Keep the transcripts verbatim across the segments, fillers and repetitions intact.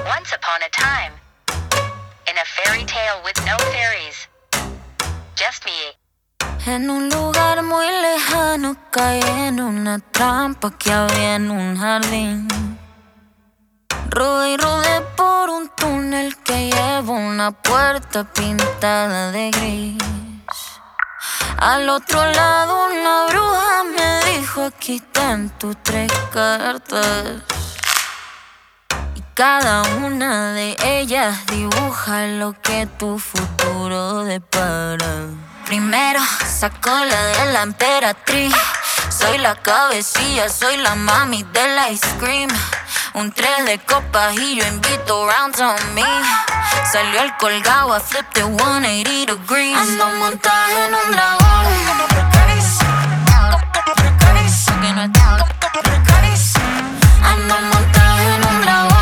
Once upon a time, in a fairy tale with no fairies, just me. En un lugar muy lejano caí en una trampa que había en un jardín. Rodé y rodé por un túnel que lleva una puerta pintada de gris. Al otro lado una bruja me dijo: aquí están tus tres cartas. Y cada una de ellas dibuja lo que tu futuro depara. Primero sacó la de la emperatriz. Soy la cabecilla, soy la mami del ice cream. Un tres de copas y yo invito rounds on me. Salió el colgado a flip the one eighty degrees. Ando montada en un dragón. Ando montada en un dragón.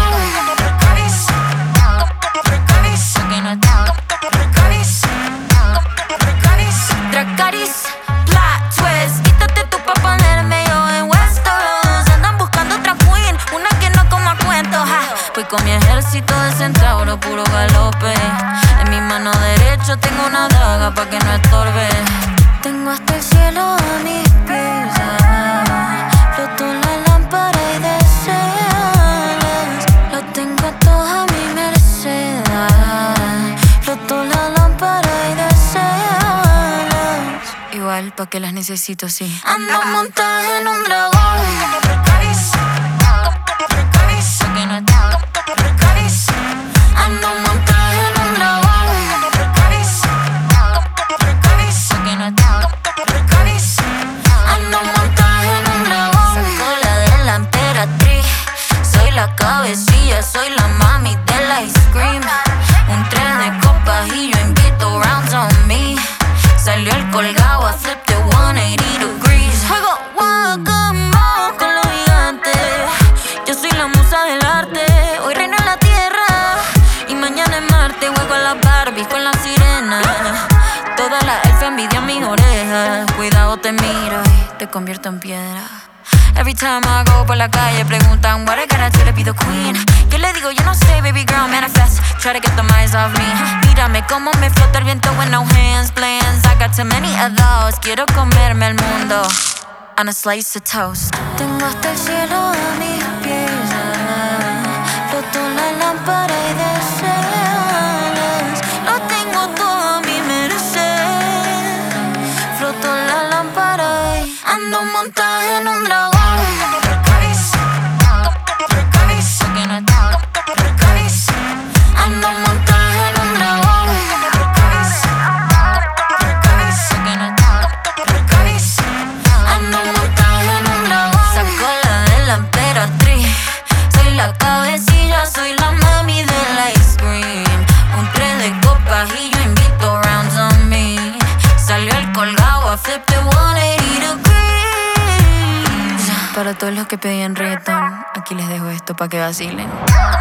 Dracarys, plot twist. Quítate tú pa' ponerme yo en Westeros. Andan buscando otra queen, una que no coma cuentos. Ja. Voy con mi ejército de centauro, puro galope. En mi mano derecha tengo una daga pa' que no estorbe. Tengo hasta el cielo a mis pies. Floto en la lámpara y deseas. Lo tengo todo a mi merced. Floto en la lámpara y deseas. Igual, ¿pa' qué las necesito, sí? Ando montada en un dragón. Ando montada en un dragón. Ando montada en un dragón. Sacó la de la emperatriz. Soy la cabecilla, soy la mami del ice cream. Un tres de copas y yo invito rounds on me. Salió el colgado a flip the one eighty degrees. Juego guacamole con los gigantes. Yo soy la musa del arte. Hoy reino en la tierra y mañana en Marte. Juego a las Barbies con la sirena. Toda la elfa envidia mis orejas. Cuidado, te miro y te convierto en piedra. Every time I go por la calle preguntan what I gotta do to be the queen. Yo le digo, yo no sé, baby girl, manifest. Try to get the eyes off me. Mírame cómo me flota el viento with no hands, plans. I got too many of those. Quiero comerme el mundo on a slice of toast. Tengo hasta el cielo a mis pies. Floto en la lámpara y deseas. Lo tengo todo a mi merced. Floto en la lámpara y ando montada en un dragón. Ando montada en un dragón. Ando montada en un dragón. Sacó la de la emperatriz. Soy la cabecilla, soy la mami del ice cream. Un tres de copas y yo invito rounds on me. Salió el colgado a flip the one eighty degrees. Para todos los que pedían reggaetón, aquí les dejo esto pa' que vacilen.